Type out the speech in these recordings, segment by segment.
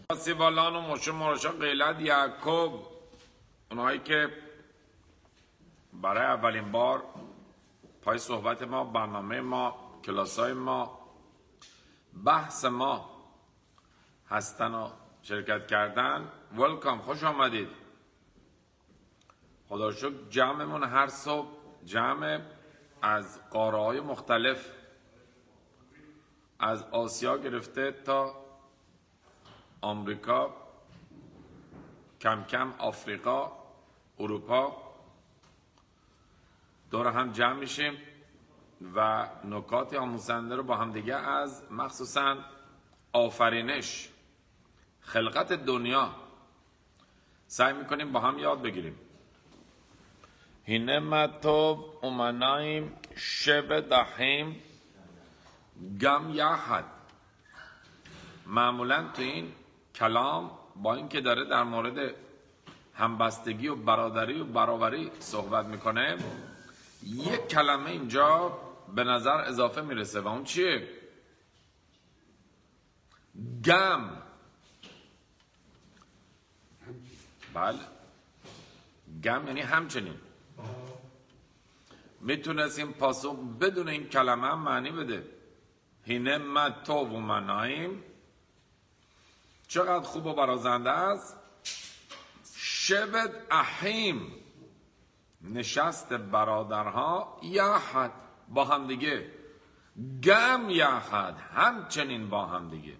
سیبالان و مشه مراشا قیلت یعقوب، اونهایی که برای اولین بار پای صحبت ما، برنامه ما، کلاسای ما، بحث ما هستن و شرکت کردن، ولکام، خوش آمدید. خدا رو شکر جمعمون هر صبح جمع از قاره‌های مختلف، از آسیا گرفته تا آمریکا، کم کم آفریقا، اروپا، دور هم جمع میشیم و نکات آموزنده رو با هم دیگه از مخصوصا آفرینش، خلقت دنیا سعی میکنیم با هم یاد بگیریم. هینه مطوب اومنایم شب دحیم گم یحد. معمولا تو این کلام با اینکه داره در مورد همبستگی و برادری و برابری صحبت میکنه، یک کلمه اینجا به نظر اضافه میرسه و اون چیه؟ گم. بله، گم یعنی همچنین. میتونستیم پاسخ بدون این کلمه هم معنی بده. هینه متو و منایم، چقدر خوب و برازنده است. شبت احیم، نشست برادرها، یحد، با هم دیگه. گم یحد، همچنین با هم دیگه.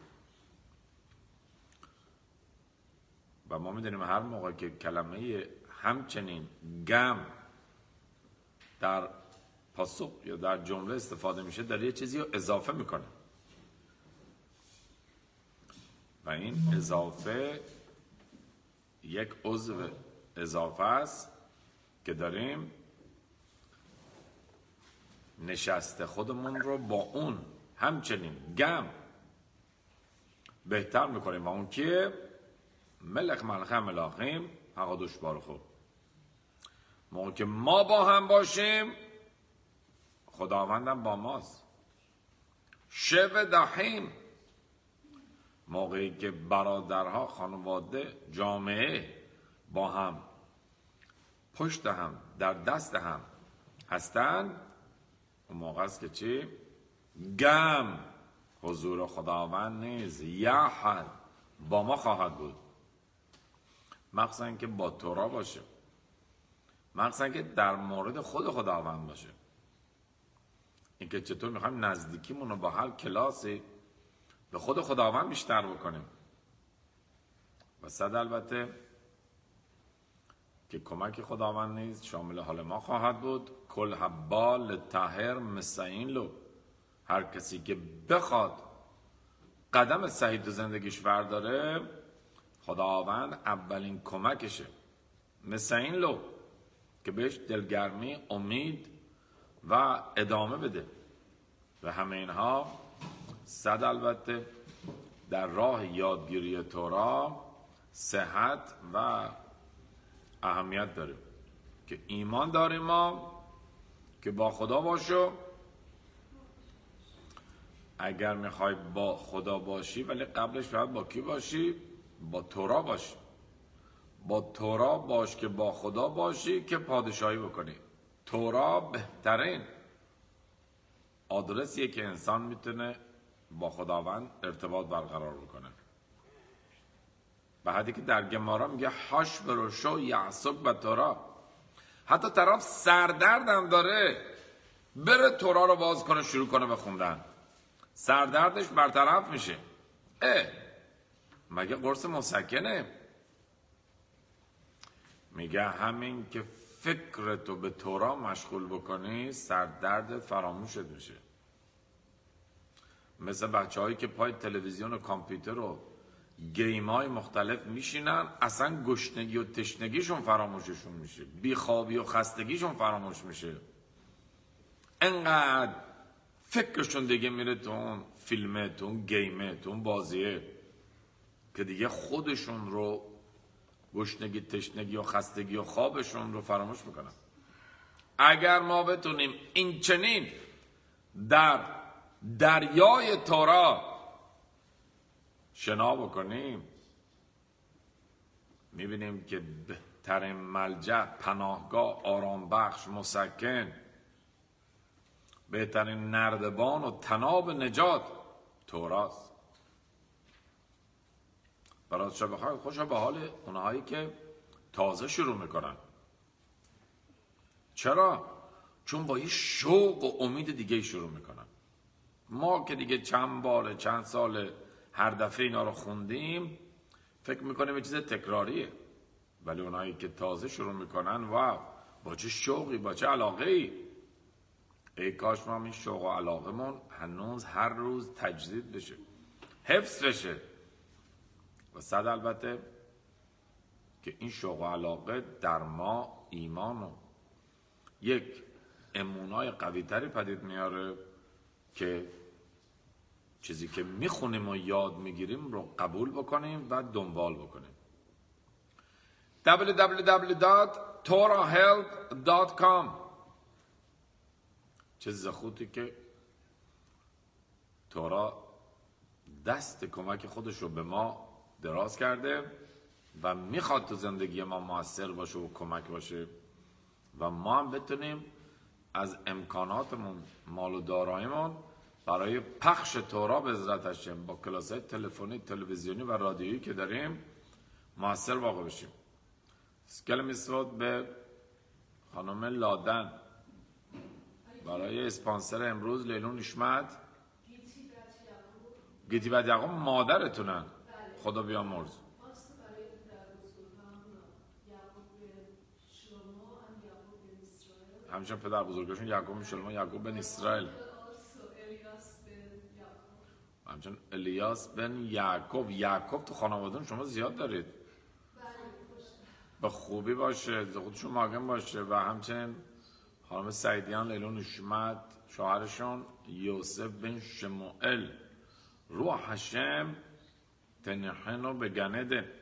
و ما میدونیم هر موقع که کلمه همچنین، گم در پاسخ یا در جمله استفاده میشه، داره یه چیزی رو اضافه میکنه و این اضافه یک عضو اضافه است که داریم نشست خودمون رو با اون همچنین گم بهتر میکنیم و اون کیه؟ ملک ملخه ملاخیم حقا دوشبار خوب. موقع که ما با هم باشیم خداوندم با ماست. شب دحیم، موقعی که برادرها، خانواده، جامعه با هم پشت هم در دست هم هستند، اون موقع است که چی؟ گم حضور خداوند نیز یحد با ما خواهد بود. مخصوصا که با تورا باشه، مخصوصا که در مورد خود خداوند باشه. اینکه چطور میخوایم نزدیکیمون رو با هر کلاسی به خود خداوند بیشتر بکنیم و صد البته که کمک خداوند نیز شامل حال ما خواهد بود. کل حبال طاهر مسعین لو، هر کسی که بخواد قدم صحیح تو زندگیش برداره، خداوند اولین کمکشه. مسعین لو، که بهش دلگرمی، امید و ادامه بده. و همه اینها صد البته در راه یادگیری تورا صحت و اهمیت داره که ایمان داریم ما که با خدا باشو. اگر میخوای با خدا باشی، ولی قبلش باید با کی باشی؟ با تورا باشی. با تورا باش که با خدا باشی که پادشاهی بکنی. تورا بهترین آدرسیه که انسان میتونه با خداوند ارتباط برقرار بکنه. به حدی که در گمارا میگه هاش بروشو یعصب به تورا. حتی طرف سردردم داره، بره تورا رو باز کنه، شروع کنه به خوندن، سردردش برطرف میشه. مگه قرص مسکنه؟ میگه همین که فکرتو به تورا مشغول بکنی، سردردت فراموشت میشه. مثل بچه هایی که پای تلویزیون و کامپیوتر و گیم های مختلف میشینن، اصلا گشنگی و تشنگیشون فراموششون میشه، بیخوابی و خستگیشون فراموش میشه. انقدر فکرشون دیگه میره تو اون فیلمه، تو اون گیمه، تو اون بازیه، که دیگه خودشون رو، گشنگی، تشنگی و خستگی و خوابشون رو فراموش میکنن. اگر ما بتونیم این چنین در دریای تورا شنا بکنیم، میبینیم که بهترین ملجأ، پناهگاه، آرامبخش، مسکن، بهترین نردبان و طناب نجات توراست. برای شب خیر خوشا به حال اونهایی که تازه شروع میکنن. چرا؟ چون با یه شوق و امید دیگه شروع میکنن. ما که دیگه چند سال هر دفعه اینا رو خوندیم فکر میکنیم یه چیز تکراریه، ولی اونایی که تازه شروع میکنن واو، با چه شوقی، با چه علاقه ای کاش ما این شوق و علاقمون هنوز هر روز تجدید بشه، حفظ بشه. و صد البته که این شوق و علاقه در ما ایمان و یک امونای قوی تری پدید میاره که چیزی که میخونیم و یاد میگیریم رو قبول بکنیم و دنبال بکنیم. www.torahelp.com چیز خوبی که تورا دست کمک خودش رو به ما دراز کرده و میخواد تو زندگی ما موثر باشه و کمک باشه و ما هم بتونیم از امکاناتمون، مال و داراییمون برای پخش تورا به عزت هاشم با کلاس‌های تلفنی، تلویزیونی و رادیویی که داریم موثر واقع بشیم. اسکل میسود به خانم لادن برای اسپانسر امروز لیلون نشمت. گیتی بد یعقوب مادرتونن، خدا بیامرز. همچنین پدر بزرگشون یعقوب بن شلمون، یعقوب بن اسرائیل، همچنین الیاس بن یعقوب. یعقوب تو خانوادون شما زیاد دارید، به خوبی باشه، خودشون ماگم باشه. و همچنین خانم سعیدیان لیلون نشمت، شوهرشون یوسف بن شموئل، روح هشم تنحنو به گنده.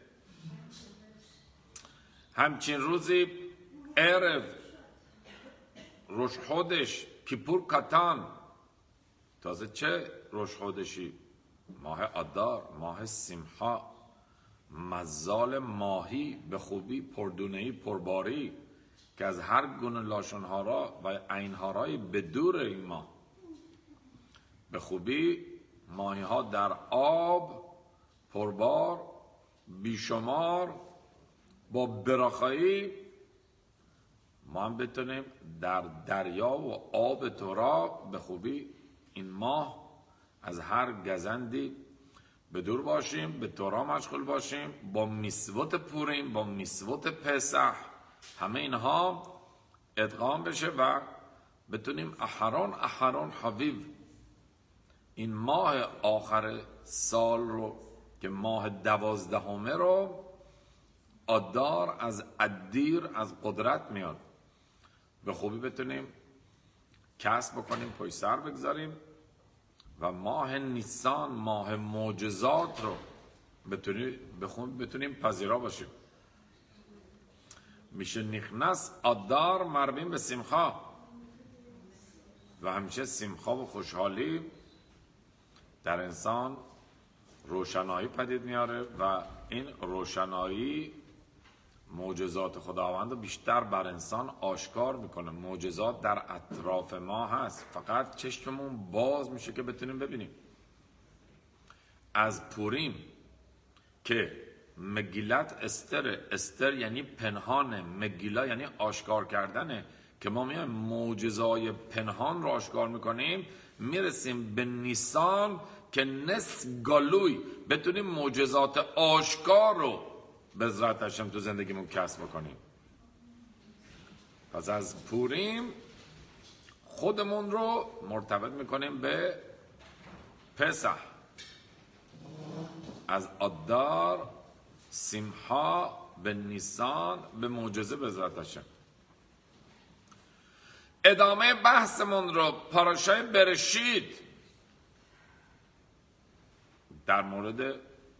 همچین روزی عرب روش خودش کیپور کتان، تازه چه روش خودشی؟ ماه آدار، ماه سیمها، مزال ماهی به خوبی، پردونهی، پرباری که از هر گونه لاشنهارا و عینهارای به دور این ماه. به خوبی ماهی ها در آب پربار بیشمار با براخایی، ما هم بتونیم در دریا و آب تورا به خوبی این ماه از هر گزندی به دور باشیم، به تورا مشغول باشیم، با میسوت پوریم، با میسوت پسح، همه اینها ادغام بشه و بتونیم احران حبیب این ماه آخر سال رو که ماه 12 رو آدار از ادیر از قدرت میاد، به خوبی بتونیم کسب بکنیم، پشت سر بگذاریم و ماه نیسان، ماه معجزات رو بتونیم پذیرا باشیم. میشه نیخنس آدار مربین به سیمخا و همیشه سیمخا و خوشحالی در انسان روشنایی پدید میاره و این روشنایی معجزات خداوند رو بیشتر بر انسان آشکار میکنه. معجزات در اطراف ما هست، فقط چشممون باز میشه که بتونیم ببینیم. از پوریم که مگیلت استر یعنی پنهانه، مگیلا یعنی آشکار کردنه، که ما میایم معجزای پنهان رو آشکار میکنیم، میرسیم به نیسان که نس گالوی بتونیم معجزات آشکار رو به عزت هاشم تو زندگیمون کسب بکنیم. پس از پوریم خودمون رو مرتبط میکنیم به پسح، از آدار سیمها به نیسان به معجزه به عزت هاشم. ادامه بحثمون رو پاراشای برشید در مورد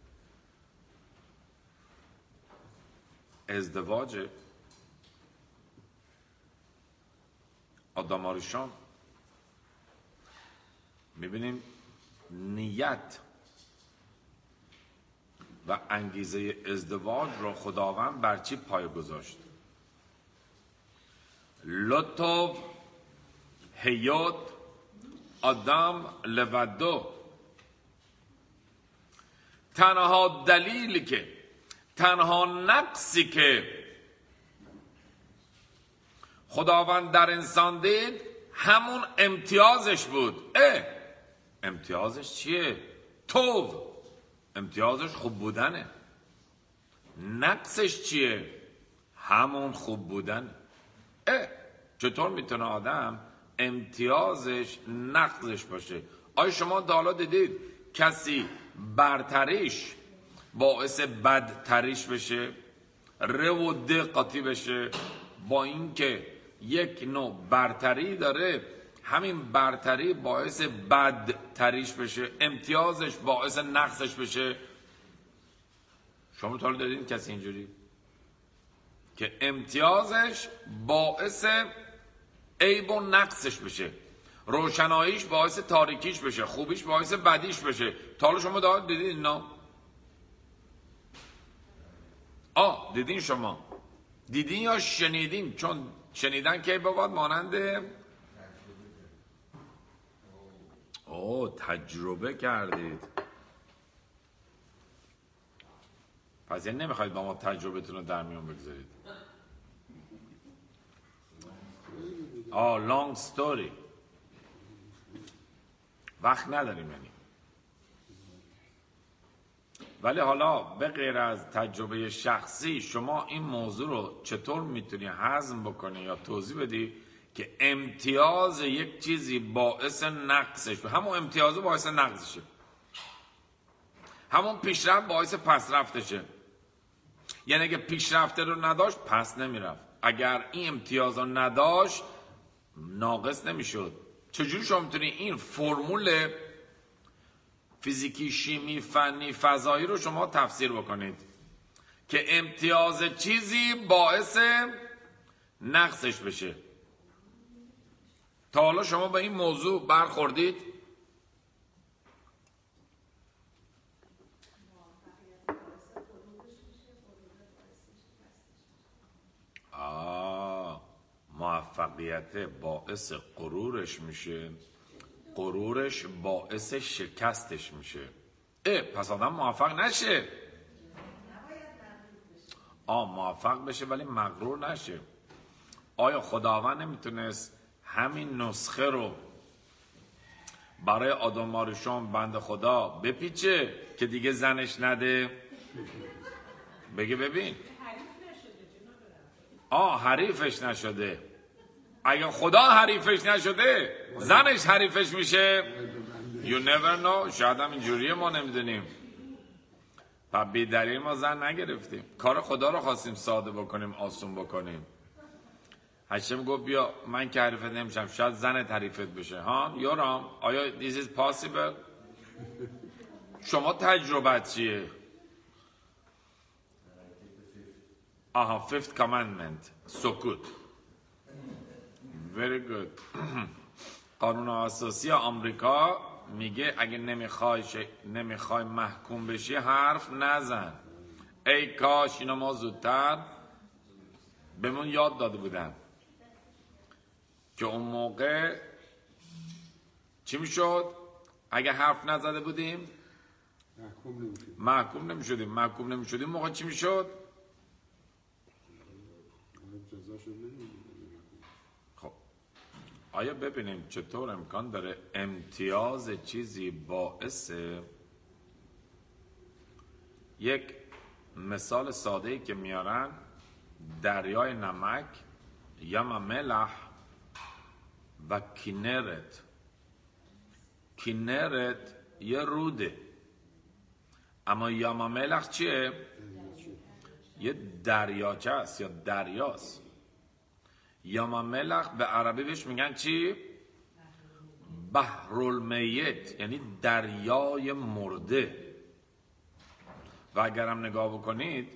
ازدواج آدم آریشان میبینیم نیت و انگیزه ازدواج رو خداوند بر چی پایه گذاشت؟ لطف حیات آدم لودو. تنها دلیلی که، تنها نقصی که خداوند در انسان دید همون امتیازش بود. امتیازش چیه؟ توب. امتیازش خوب بودنه. نقصش چیه؟ همون خوب بودن. چطور میتونه آدم امتیازش نقصش باشه؟ آیا شما تا حالا دیدید کسی برتریش باعث بدتریش بشه؟ رو دقتی بشه؟ با اینکه یک نوع برتری داره، همین برتری باعث بدتریش بشه، امتیازش باعث نقصش بشه. شما تا حالا دیدید کسی اینجوری که امتیازش باعث عیب و نقصش بشه، روشناییش باعث تاریکیش بشه، خوبیش باعث بدیش بشه؟ تا حالا شما دارید دیدین اینا؟ دیدین؟ شما دیدین یا شنیدین؟ چون شنیدن که باباد مانند تجربه کردید. پس یعنی نمیخواید با ما تجربتون رو در میون بگذارید. لانگ ستوری، وقت نداریم یعنی. ولی حالا به غیر از تجربه شخصی، شما این موضوع رو چطور میتونی هضم بکنی یا توضیح بدی که امتیاز یک چیزی باعث نقصش، همون امتیاز باعث نقصشه، همون پیشرفت باعث پسرفتشه. یعنی اگه پیشرفته رو نداشت پس نمیرفت، اگر این امتیاز رو نداشت ناقص نمیشد. چجوری شما میتونی این فرمول فیزیکی، شیمی، فنی، فضایی رو شما تفسیر بکنید که امتیاز چیزی باعث نقصش بشه؟ تا حالا شما به این موضوع برخوردید؟ موفقیت باعث غرورش میشه، غرورش باعث شکستش میشه. پس آدم موفق نشه. موفق بشه ولی مغرور نشه. آیا خداوند نمیتونست همین نسخه رو برای آدم آریشون بند خدا بپیچه که دیگه زنش نده؟ بگه ببین حریفش نشده. اگه خدا حریفش نشده زنش حریفش میشه؟ You never know. شاید هم اینجوریه، ما نمیدونیم. و بی دلیل ما زن نگرفتیم، کار خدا رو خواستیم ساده بکنیم، آسون بکنیم. هشم گفت بیا من که حریفت نمیشم، شاید زنت حریفت بشه. یورام آیا this is possible؟ شما تجربت چیه؟ fifth commandment، سکوت. very good. قانون اساسی آمریکا میگه اگه نمیخوای محکوم بشی حرف نزن. ای کاش اینو ما زودتر بهمون یاد داده بودن که اون موقع چی میشد؟ اگه حرف نزده بودیم محکوم نمیشدیم. موقع چی میشد؟ خب آیا ببینیم چطور امکان داره امتیاز چیزی باعث، یک مثال ساده‌ای که میارن، دریای نمک، یم ملح و کینرت. کینرت یه روده، اما یم ملح چیه؟ یه دریاچه است یا دریاست. یم ملح به عربی بهش میگن چی؟ بحرالمیت، یعنی دریای مرده. و اگرم نگاه بکنید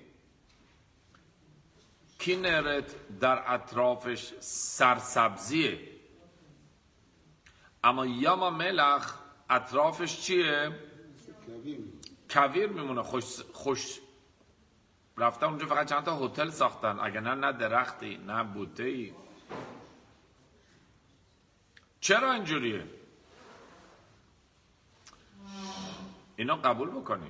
کینرت در اطرافش سرسبزیه، اما یم ملح اطرافش چیه؟ کویر میمونه. خوش رفتن اونجا فقط چند تا هتل ساختن، اگه نه درختی نه بوته‌ای. چرا اینجوریه؟ اینا قبول بکنیم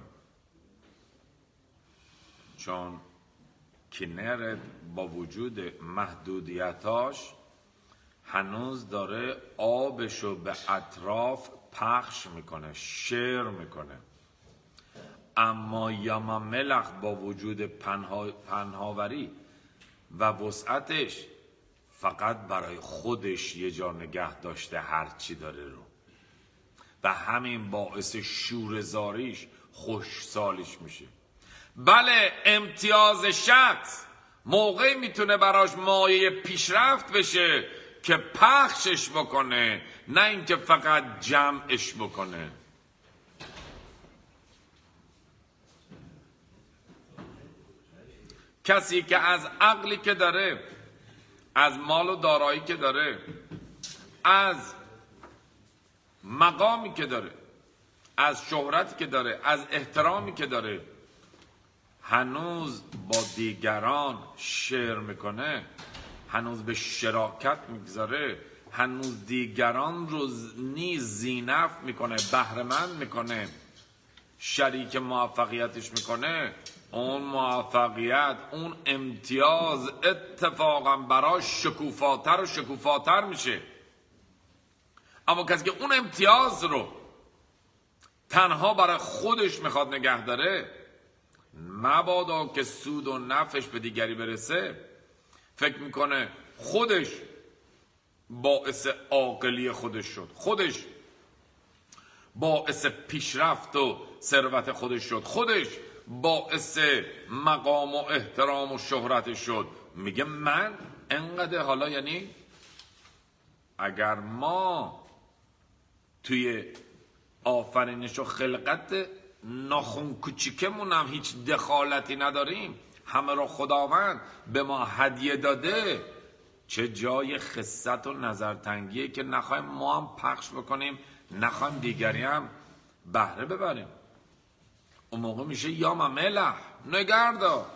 چون کنر با وجود محدودیتاش هنوز داره آبشو به اطراف پخش میکنه، شیر میکنه. اما یم ملح با وجود پنهاوری و وسعتش فقط برای خودش یه جا نگه داشته هرچی داره رو، و همین باعث شوره‌زاریش، خوشسالیش میشه. بله، امتیاز شخص موقعی میتونه براش مایه پیشرفت بشه که پخشش بکنه، نه اینکه فقط جمعش بکنه. کسی که از عقلی که داره، از مال و دارایی که داره، از مقامی که داره، از شهرتی که داره، از احترامی که داره، هنوز با دیگران شیر میکنه، هنوز به شراکت میگذاره، هنوز دیگران رو نیز زینف میکنه، بهره‌مند میکنه، شریک موفقیتش میکنه، اون موفقیت، اون امتیاز اتفاقا براش شکوفاتر و شکوفاتر میشه. اما کسی که اون امتیاز رو تنها برای خودش میخواد نگه داره، مبادا که سود و نفعش به دیگری برسه، فکر میکنه خودش باعث عاقلی خودش شد، خودش باعث پیشرفت و ثروت خودش شد، خودش باعث مقام و احترام و شهرتش شد. میگه من انقدر. حالا یعنی اگر ما توی آفرینش و خلقت ناخن کوچیکمون هم هیچ دخالتی نداریم، همه را خداوند به ما هدیه داده، چه جای خست و نظرتنگیه که نخواهیم ما هم پخش بکنیم، نخواهیم دیگری هم بهره ببریم. اون موقع میشه یا ملح، نگردا،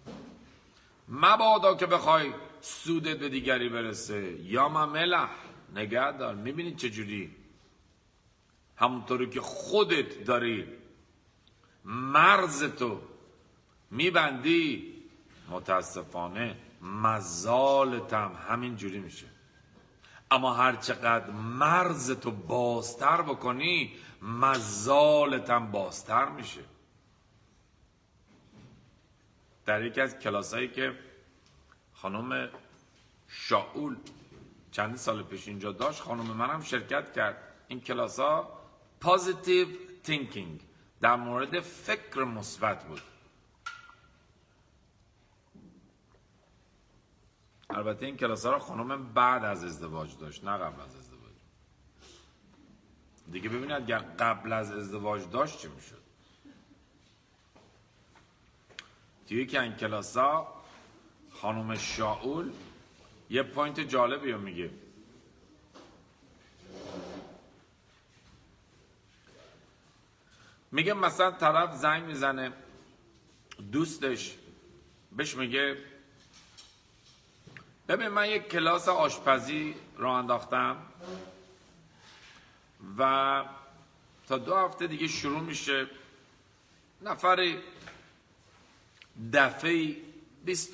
مبادا که بخوای سودت به دیگری برسه، یا ملح، نگردار. میبینید چجوری همونطوری که خودت داری مرزتو میبندی، متاسفانه مزالتم همین جوری میشه. اما هر چقدر مرزتو بازتر بکنی، مزالتم بازتر میشه. در یکی از کلاسایی که خانم شاول چند سال پیش اینجا داشت، خانم منم شرکت کرد. این کلاس ها پوزیتیو تینکینگ، در مورد فکر مثبت بود. البته این کلاس ها رو خانم بعد از ازدواج داشت، نه قبل از ازدواج. دیگه ببینید اگر قبل از ازدواج داشت چی میشد. توی که این کلاس ها خانم شاول یه پوینت جالبی رو میگه. میگه مثلا طرف زنگ میزنه دوستش، بهش میگه ببین من یک کلاس آشپزی راه انداختم و تا 2 هفته دیگه شروع میشه، نفری دفعی $20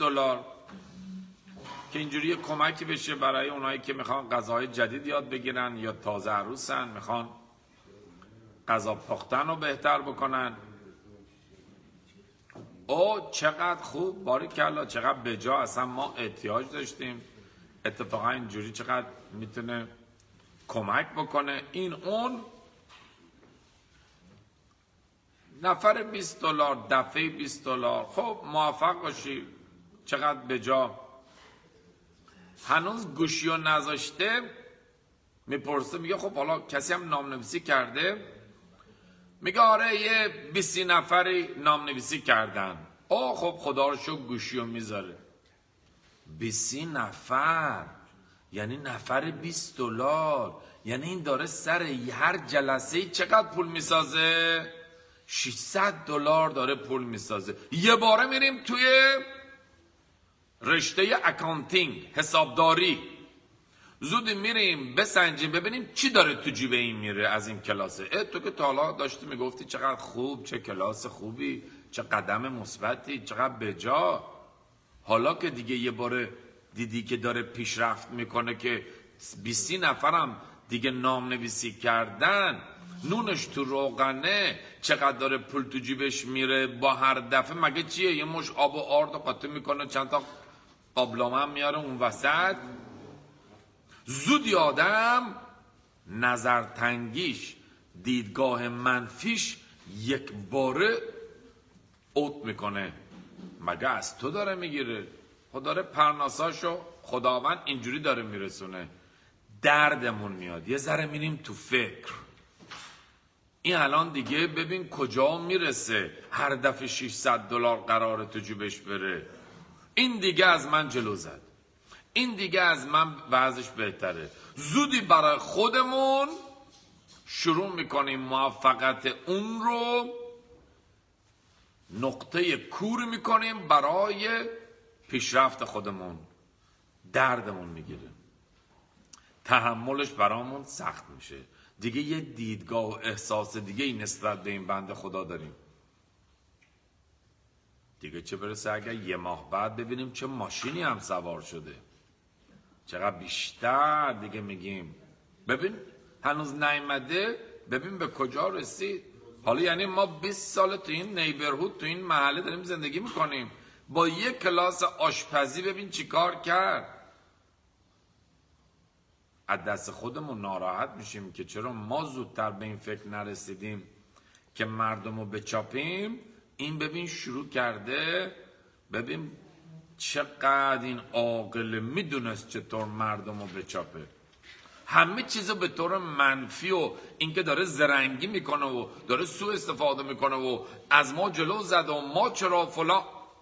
که اینجوری کمکی بشه برای اونایی که میخوان غذاهای جدید یاد بگیرن یا تازه عروسن، میخوان غذا پختن رو بهتر بکنن. او چقدر خوب، باریکلا، چقدر بجا، اصلا ما احتیاج داشتیم. اتفاقا اینجوری چقدر میتونه کمک بکنه. این اون نفر $20، دفعه $20. خب موفق باشی، چقدر بجا. هنوز گوشی رو نذاشته میپرسه، میگه خب حالا کسی هم نامنویسی کرده؟ میگه آره یه 20 نفری نامنویسی کردن. خب خدا رو شکر گوشی رو میذاره. 20 نفر یعنی نفر $20. یعنی این داره سر هر جلسه چقدر پول میسازه؟ $600 داره پول میسازه. یه باره میریم توی رشته اکانتینگ، حسابداری، زود میریم بسنجیم ببینیم چی داره تو جیب این میره از این کلاسه. تو که تا حالا داشتی میگفتی چقدر خوب، چه کلاس خوبی، چه قدم مثبتی، چقدر بجا. حالا که دیگه یه باره دیدی که داره پیشرفت میکنه که 20 نفرم دیگه نام نویسی کردن، نونش تو روغنه، چقدر داره پول تو جیبش میره با هر دفعه، مگه چیه؟ یه مش آب و آرد قاطی میکنه، چند تا قابلمه هم میاره اون وسط. زودی آدم نظر تنگیش، دیدگاه منفیش یک باره اوت میکنه. مگه از تو داره میگیره؟ خدا داره پرناساشو خداوند اینجوری داره میرسونه. دردمون میاد، یه ذره میریم تو فکر. این الان دیگه ببین کجا میرسه، هر دفعه $600 قراره تو جیبش بره. این دیگه از من جلو زد، این دیگه از من وضعش بهتره. زودی برای خودمون شروع میکنیم موفقیت اون رو نقطه کور میکنیم برای پیشرفت خودمون. دردمون میگیره، تحملش برامون سخت میشه. دیگه یه دیدگاه و احساس دیگه این نسبت به این بنده خدا داریم. دیگه چه برسه اگر یه ماه بعد ببینیم چه ماشینی هم سوار شده، چقدر بیشتر دیگه میگیم ببین هنوز نیامده، ببین به کجا رسید. حالا یعنی ما 20 سال تو این نیبرهود، تو این محله داریم زندگی میکنیم، با یک کلاس آشپزی ببین چی کار کرد. از دست خودمون ناراحت میشیم که چرا ما زودتر به این فکر نرسیدیم که مردم رو بچاپیم. این ببین شروع کرده، ببین چقدر این عاقل میدونست چطور مردم رو بچاپه. همه چیزو به طور منفی و اینکه داره زرنگی میکنه و داره سوء استفاده میکنه و از ما جلو زد و ما چرا فلان.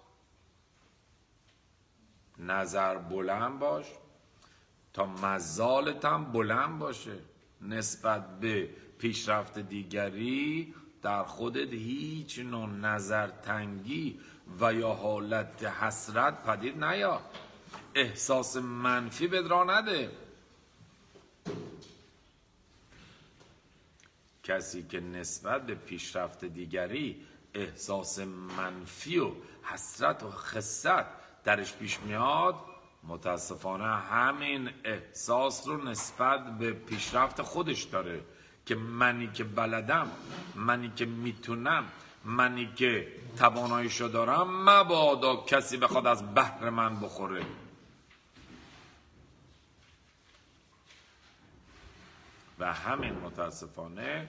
نظر بلند باش تا مزالت هم بلند باشه. نسبت به پیشرفت دیگری در خودت هیچ نوع نظر تنگی و یا حالت حسرت پدید نیا. احساس منفی بد را نده. کسی که نسبت به پیشرفت دیگری احساس منفی و حسرت و خست درش پیش میاد، متاسفانه همین احساس رو نسبت به پیشرفت خودش داره که منی که بلدم، منی که میتونم، منی که تواناییشو دارم، مبادا کسی بخواد از بحر من بخوره. و همین متاسفانه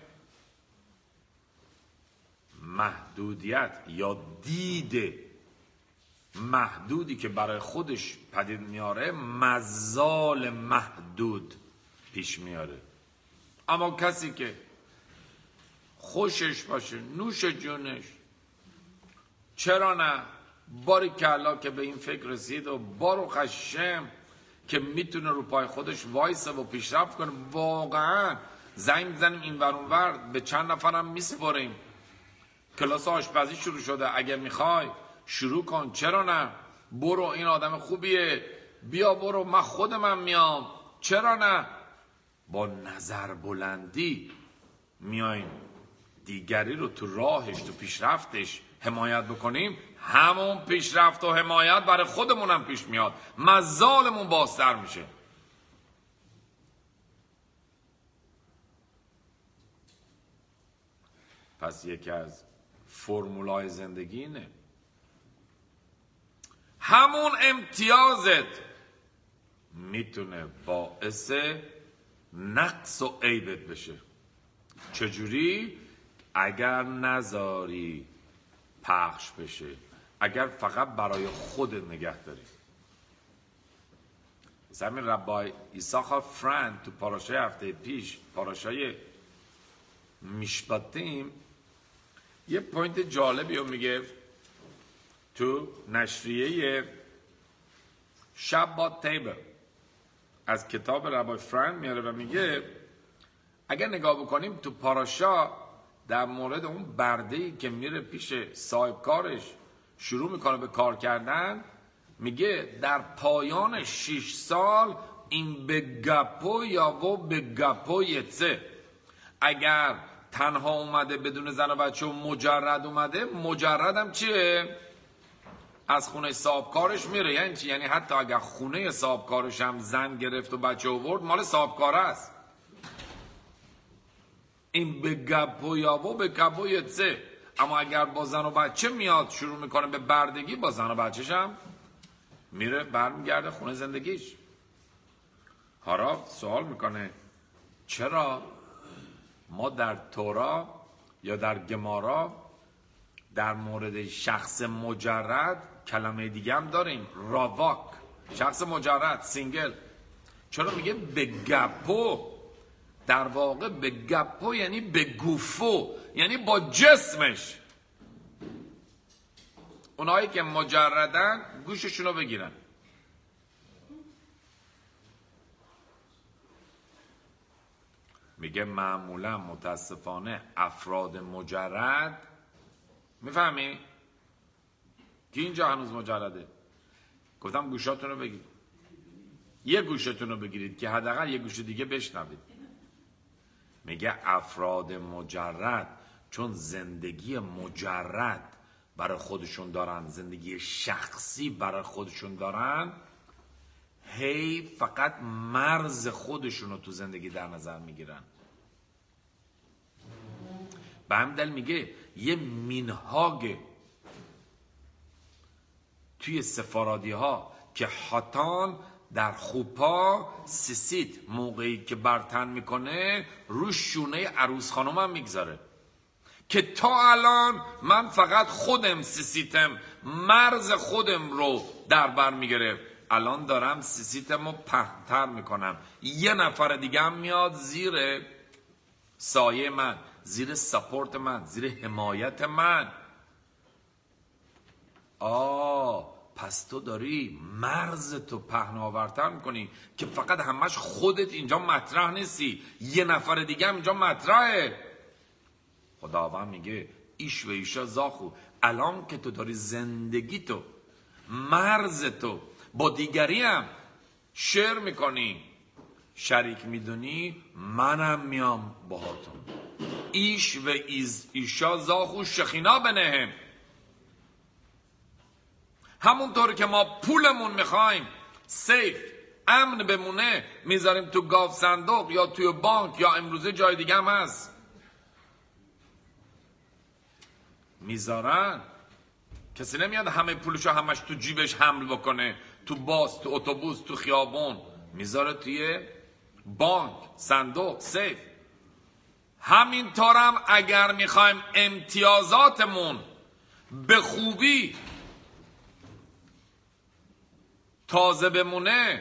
محدودیت یا دید محدودی که برای خودش پدید میاره، مزال محدود پیش میاره. اما کسی که خوشش باشه، نوش جونش، چرا نه، باریکلا که به این فکر رسید و بارو خشم که میتونه رو پای خودش وایسه و پیشرفت کنه. واقعا زنگ میزنیم این ور اون ور، به چند نفرم میسپاریم کلاس آشپزی شروع شده، اگه میخوای شروع کن، چرا نه، برو این آدم خوبیه، بیا برو، من خودم میام، چرا نه. با نظر بلندی میایم دیگری رو تو راهش، تو پیشرفتش حمایت بکنیم، همون پیشرفت و حمایت برای خودمونم پیش میاد، مزالمون بازتر میشه. پس یکی از فرمولای زندگی اینه، همون امتیازت میتونه باعث نقص و عیبت بشه. چجوری؟ اگر نذاری پخش بشه، اگر فقط برای خودت نگه داری. همین ربای ایساخا فرند تو پاراشای هفته پیش، پاراشای میشپاتیم، یه پوینت جالبی رو میگه تو نشریه شبات تیبل از کتاب ربای فرند میاره و میگه اگر نگاه بکنیم تو پاراشا در مورد اون برده‌ای که میره پیش صاحب کارش شروع میکنه به کار کردن، میگه در پایان 6 سال این به گپو یا و به گپو یتسه. اگر تنها اومده بدون زن و بچه و مجرد اومده، مجردم چیه؟ از خونه صاحبکارش میره. یعنی چی؟ یعنی حتی اگر خونه صاحبکارش هم زن گرفت و بچه آورد، مال صاحبکاره است. این به گپو یا و به گپو یتسه. اما اگر با زن و بچه میاد شروع میکنه به بردگی، با زن و بچهش هم میره برمیگرده خونه زندگیش. حالا سوال میکنه چرا ما در تورا یا در گمارا در مورد شخص مجرد کلمه دیگه هم داریم، راواک، شخص مجرد، سینگل. چرا میگه به گپو؟ در واقع به گپو یعنی به گوفو، یعنی با جسمش. اونایی که مجردن گوششونو بگیرن. میگه معمولا متاسفانه افراد مجرد، میفهمی؟ کی اینجا هنوز مجرده؟ گفتم گوشاتون رو بگیرید، یه گوشتون رو بگیرید که حداقل یه گوش دیگه بشنوید. میگه افراد مجرد چون زندگی مجرد برای خودشون دارن، زندگی شخصی برای خودشون دارن، هی فقط مرز خودشون رو تو زندگی در نظر میگیرن. به همین دلیل میگه یه مینهاگ توی سفارادی ها که حاتان در خوپا سیسیت موقعی که برتن میکنه رو شونه عروس خانم هم میگذاره که تا الان من فقط خودم سیسیتم، مرز خودم رو در بر میگرفت. الان دارم سیسیتم رو پهن‌تر میکنم، یه نفر دیگه هم میاد زیر سایه من، زیر سپورت من، زیر حمایت من. پس تو داری مرز تو پهناورتر میکنی که فقط همش خودت اینجا مطرح نیستی، یه نفر دیگه هم اینجا مطرحه. خداوند میگه ایش و ایشا زاخو، الان که تو داری زندگی تو، مرز تو با دیگری هم شیر میکنی، شریک میدونی، منم میام باهاتون. ایش و ایشا زاخو شخینا بنهم. همونطور که ما پولمون میخوایم سیف امن بمونه، میذاریم تو گاو صندوق یا توی بانک یا امروزه جای دیگه هم هست میذارن. کسی نمیاد همه پولشو همش تو جیبش حمل بکنه، تو باس، تو اتوبوس، تو خیابون. میذاره توی بانک، صندوق، سیف. همینطورم اگر میخوایم امتیازاتمون به خوبی تازه بمونه،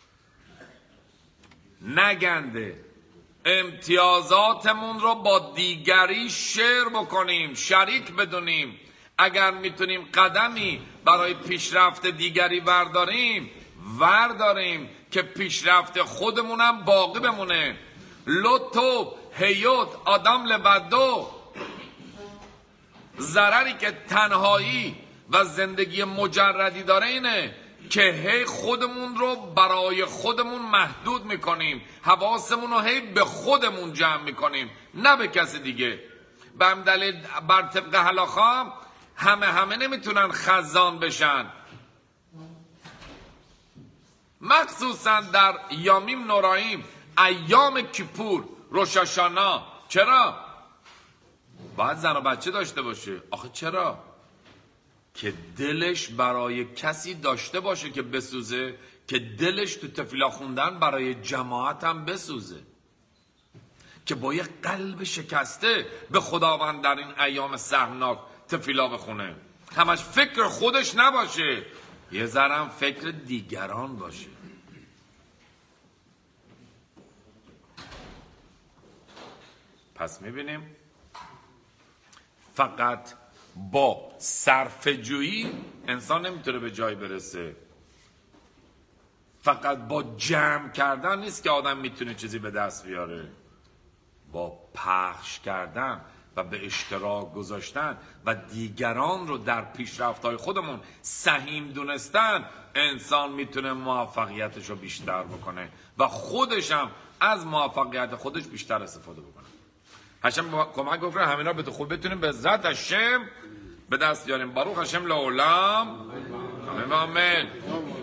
نگنده، امتیازاتمون رو با دیگری شیر بکنیم، شریک بدونیم. اگر میتونیم قدمی برای پیشرفت دیگری ورداریم که پیشرفت خودمونم باقی بمونه. لطو هیوت آدم لبدو. ضرری که تنهایی و زندگی مجردی داره اینه که هی خودمون رو برای خودمون محدود میکنیم، حواسمون رو هی به خودمون جمع میکنیم، نه به کسی دیگه. به همین دلیل بر طبق هلاخا همه نمیتونن خزان بشن، مخصوصا در یامیم نورایم، ایام کیپور، روش هاشانا. چرا؟ باید زن و بچه داشته باشه. آخه چرا؟ که دلش برای کسی داشته باشه که بسوزه، که دلش تو تفیلا خوندن برای جماعت هم بسوزه، که با یه قلب شکسته به خداوند در این ایام سهمناک تفیلا بخونه. همش فکر خودش نباشه، یه ذرم فکر دیگران باشه. پس میبینیم فقط با صرفه‌جویی انسان نمیتونه به جای برسه. فقط با جمع کردن نیست که آدم میتونه چیزی به دست بیاره. با پخش کردن، و به اشتراک گذاشتن و دیگران رو در پیشرفت‌های خودمون سهیم دونستن، انسان میتونه موفقیتش رو بیشتر بکنه و خودش هم از موفقیت خودش بیشتر استفاده بکنه. هشم کمک بکنه همینا به تو خوب بتونیم به ذات هشم به دست بیاریم. باروخ هشم لعالم آمین.